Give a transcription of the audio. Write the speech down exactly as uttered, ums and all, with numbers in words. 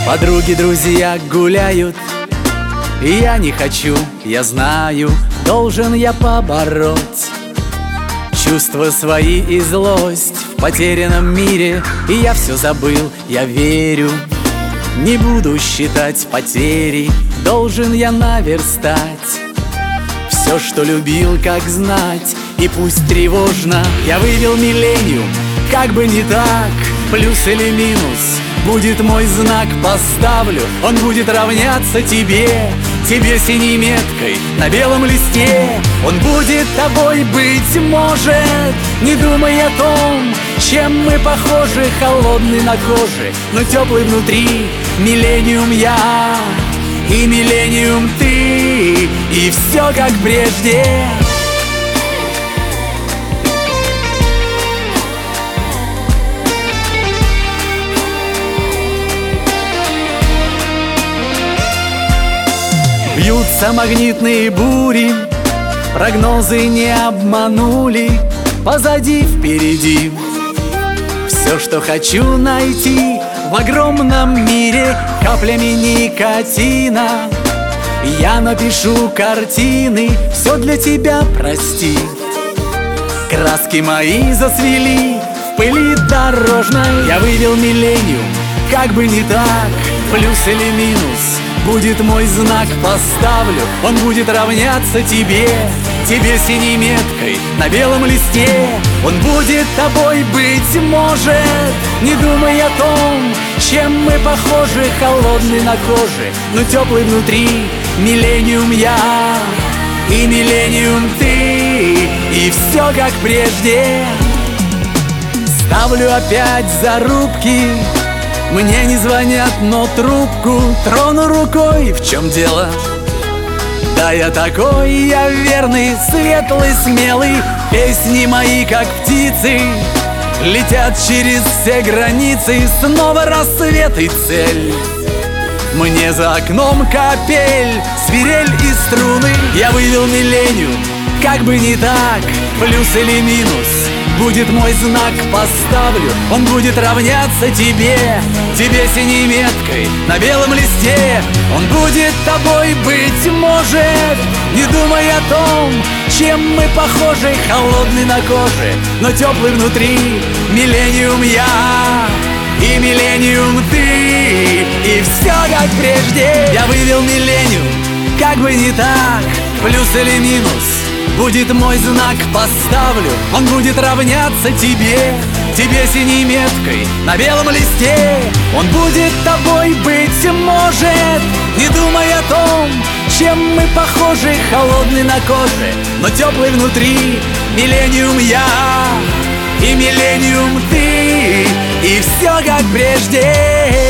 Подруги, друзья гуляют, и я не хочу, я знаю, должен я побороть чувства свои и злость в потерянном мире. И я все забыл, я верю, не буду считать потери, должен я наверстать все, что любил, как знать. И пусть тревожно, я вывел миллениум, как бы не так, плюс или минус будет мой знак, поставлю, он будет равняться тебе, тебе синей меткой на белом листе. Он будет тобой, быть может, не думай о том, чем мы похожи, холодный на коже, но теплый внутри. Миллениум я и миллениум ты, и все как прежде. Бьются магнитные бури, прогнозы не обманули, позади, впереди все, что хочу найти в огромном мире каплями никотина. Я напишу картины, все для тебя, прости. Краски мои засвели в пыли дорожной. Я вывел миллениум, как бы не так, плюс или минус будет мой знак, поставлю, он будет равняться тебе, тебе синей меткой на белом листе. Он будет тобой, быть может, не думай о том, чем мы похожи, холодный на коже, но теплый внутри. Миллениум я и миллениум ты, и все как прежде. Ставлю опять зарубки, мне не звонят, но трубку трону рукой. В чем дело? Да я такой, я верный, светлый, смелый. Песни мои, как птицы, летят через все границы. Снова рассвет и цель. Мне за окном капель, свирель и струны. Я вывел миллениум, как бы не так, плюс или минус будет мой знак, поставлю, он будет равняться тебе, тебе синей меткой на белом листе. Он будет тобой, быть может, не думай о том, чем мы похожи, холодный на коже, но теплый внутри. Миллениум я и миллениум ты, и все как прежде. Я вывел миллениум, как бы не так, плюс или минус будет мой знак, поставлю, он будет равняться тебе, тебе синей меткой на белом листе. Он будет тобой, быть может, не думай о том, чем мы похожи, холодный на коже, но теплый внутри. Миллениум я и миллениум ты, и все как прежде.